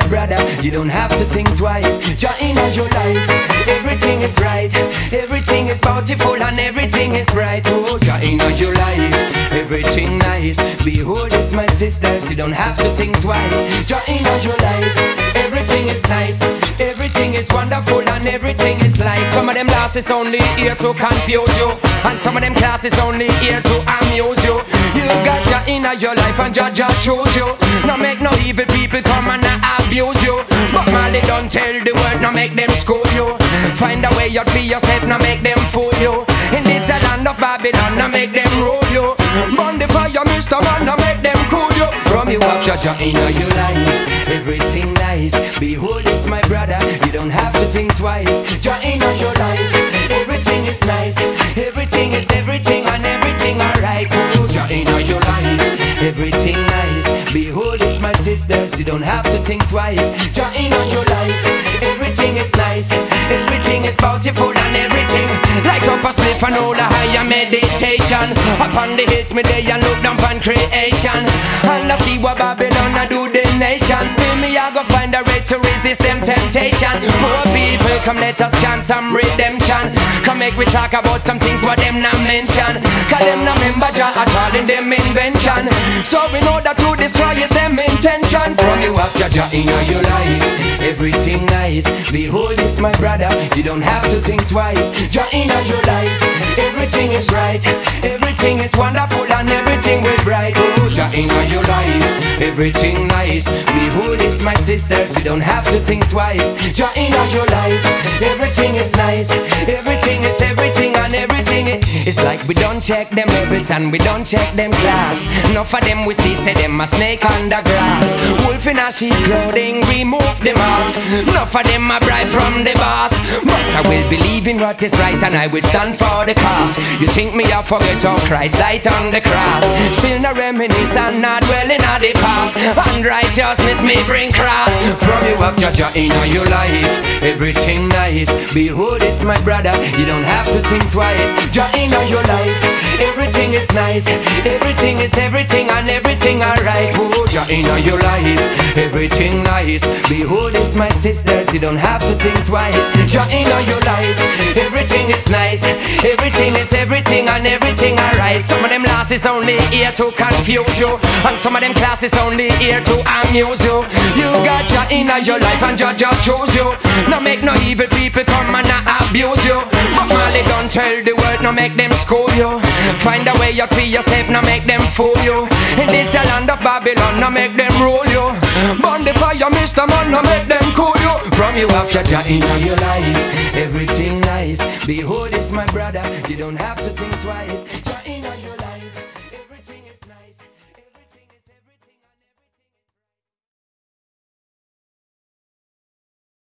brother, you don't have to think twice. Jah in your life, everything is right, everything is bountiful and everything is bright. Oh, Jah in your life, everything nice. Behold, it's my sisters, you don't have to think twice. Jah in your life, everything is nice, everything is wonderful and everything is light. Some of them classes only here to confuse you, and some of them classes only here to amuse you. You got Jah in your life and Jah choose you. No make no evil people come and abuse you. But Marley don't tell the word, no make them school you. Find a way out for yourself, no make them fool you. In this land of Babylon, no make them rule you. Burn the fire, Mr. Man, no make them cool you. From you up, Jah in your life, everything nice. Behold, it's my brother, you don't have to think twice. Jah in your life, everything is nice, everything is everything and everything alright. Jah in your life, everything nice. Behold, it's my sisters, you don't have to think twice. Jah in your life, everything is nice, everything is bountiful and everything. Light up a spliff and all a higher meditation. Upon the hills me day and look down on creation, and I see what Babylon I do the nation. Still me I go find a way to resist them temptation. Poor people, come let us chant some redemption. Come make we talk about some things what them not mention. Cause them not member Jah at all in them invention. So we know that to destroy is them intention. From you up Jah in your life, everything nice. Behold, it's my brother, you don't have to think twice. Jah in your life, everything is right, everything is wonderful and everything will bright. Oh, Jah in your life, everything nice. Behold, it's my sisters, you don't have to think twice. Jah in your life, everything is nice, everything is everything and everything it's like we don't check them levels and we don't check them class. Enough of them we see say them a snake under grass. Wolf in a sheep clothing, remove the mask. Enough of them a bribe from the boss. But I will believe in what is right and I will stand for the cause. You think me I forget how Christ died on the cross? Still no reminisce and not dwelling on the past. Unrighteousness may bring cross. From you up Jah in your life, everything nice. Behold, it's my brother, you don't have to think twice. Jah in your life, everything is nice, everything is everything and everything alright. Oh, Jah in your life, everything nice. Behold, it's my sisters, you don't have to think twice. Jah in your life, everything is nice, everything is everything and everything alright. Some of them classes only here to confuse you, and some of them classes only here to amuse you. You got Jah in your life and Jah choose you. No make no evil people come and abuse you. But Marley don't tell the word, no make them school you. Find a way out for yourself, no make them fool you. In this land of Babylon, no make them rule you. Burn the fire, Mr. Man, no make them cool you. From you up Jah in your life, everything nice. Behold, it's my brother, you don't have to think twice.